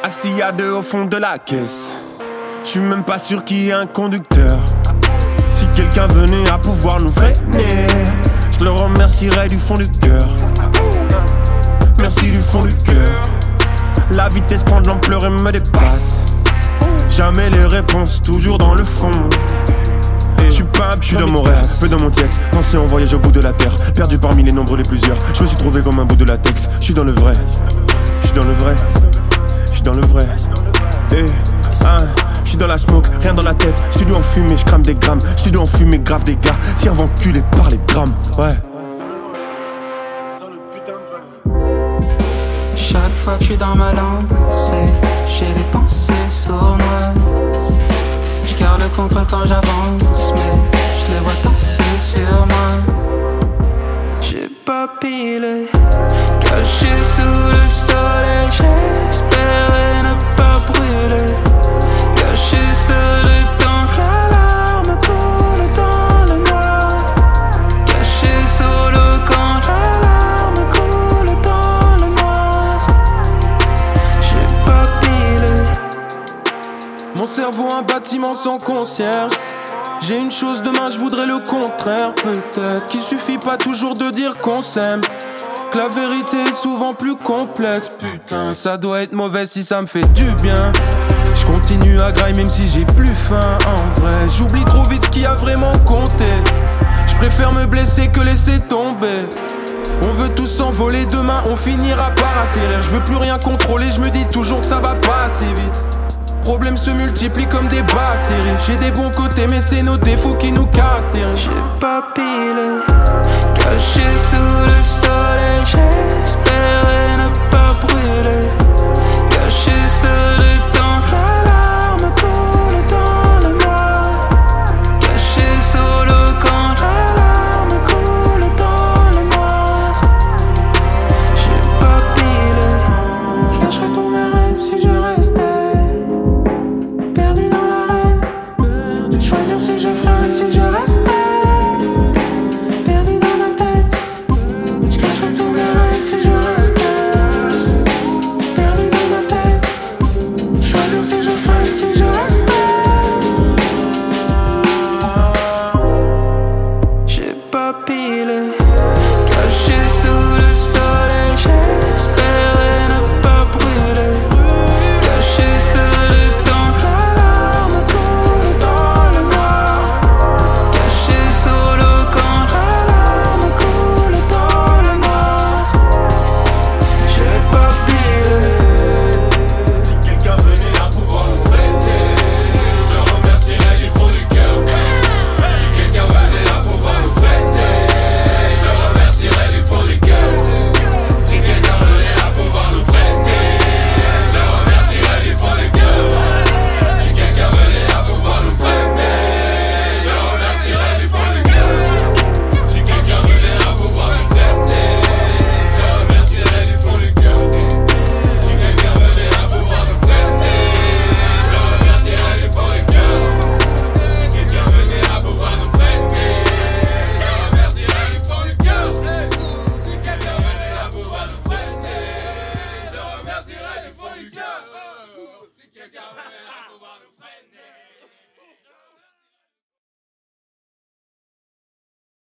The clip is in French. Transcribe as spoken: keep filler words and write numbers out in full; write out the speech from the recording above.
Assis à deux au fond de la caisse. J'suis même pas sûr qu'il y ait un conducteur. Si quelqu'un venait à pouvoir nous freiner, je le remercierais du fond du cœur. Merci du fond du cœur. La vitesse prend de l'ampleur et me dépasse. Jamais les réponses, toujours dans le fond. J'suis pas un j'suis dans mon rêve, peu dans mon texte. Pensé en voyage au bout de la terre, perdu parmi les nombres les plusieurs. Je me suis trouvé comme un bout de latex. J'suis dans le vrai, j'suis dans le vrai, j'suis dans le vrai. Eh, hein, j'suis dans la smoke, rien dans la tête. Studio en fumée, j'crame des grammes. Studio en fumée, grave des gars. Serve enculé par les grammes, ouais. Chaque fois que je suis dans ma lancée, j'ai des pensées sournoises. Je garde le contrôle quand j'avance, mais je les vois danser sur moi. J'ai pas pilé, caché sous le soleil. J'espérais ne pas brûler, caché seul le temps que la larme coule dans le noir. Caché solo quand la larme coule dans le noir. J'ai pas pilé. Mon cerveau un bâtiment sans concierge. J'ai une chose demain, je voudrais le contraire. Peut-être qu'il suffit pas toujours de dire qu'on s'aime, que la vérité est souvent plus complexe. Putain, ça doit être mauvais si ça me fait du bien. Je continue à grailler même si j'ai plus faim. En vrai, j'oublie trop vite ce qui a vraiment compté. Je préfère me blesser que laisser tomber. On veut tous s'envoler, demain on finira par atterrir. Je veux plus rien contrôler, je me dis toujours que ça va pas assez vite. Problèmes se multiplient comme des bactéries. J'ai des bons côtés mais c'est nos défauts qui nous caractérisent. J'ai pas pilé,